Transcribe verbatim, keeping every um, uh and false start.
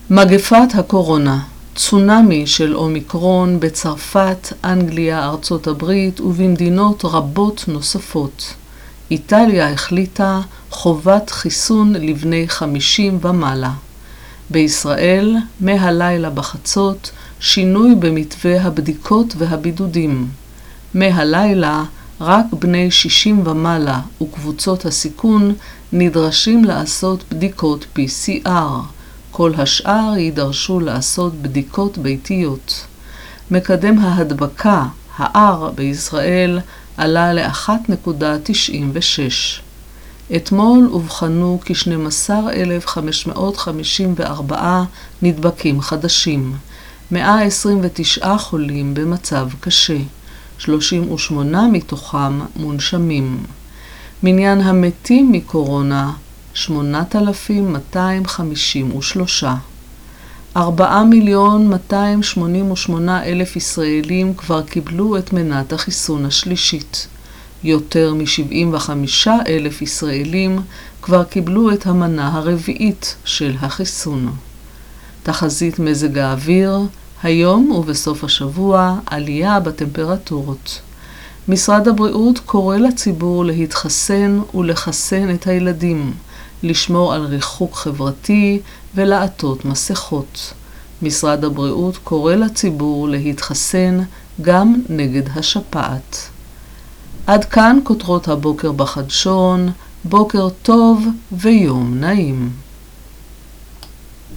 מגפת הקורונה, צונאמי של אומיקרון בצרפת, אנגליה, ארצות הברית ובמדינות רבות נוספות. איטליה החליטה חובת חיסון לבני חמישים ומעלה. בישראל, מהלילה בחצות, שינוי במתווה הבדיקות והבידודים. מהלילה, רק בני שישים ומעלה וקבוצות הסיכון נדרשים לעשות בדיקות פי סי אר. כל השאר יידרשו לעשות בדיקות ביתיות. מקדם ההדבקה, ה-R בישראל, עלה ל-אחת נקודה תשעים ושש. אתמול אובחנו כ-שנים עשר אלף חמש מאות חמישים וארבע נדבקים חדשים, מאה עשרים ותשעה חולים במצב קשה, שלושים ושמונה מתוכם מונשמים. מניין המתים מקורונה, שמונת אלפים מאתיים חמישים ושלוש. ארבעה מיליון מאתיים שמונים ושמונה אלף ישראלים כבר קיבלו את מנת החיסון השלישית. יותר מ-שבעים וחמישה אלף ישראלים כבר קיבלו את המנה הרביעית של החיסון. תחזית מזג האוויר, היום ובסוף השבוע עלייה בטמפרטורות. משרד הבריאות קורא לציבור להתחסן ולחסן את הילדים, לשמור על ריחוק חברתי ולעטות מסכות. משרד הבריאות קורא לציבור להתחסן גם נגד השפעת. עד כאן כותרות הבוקר בחדשון, בוקר טוב ויום נעים.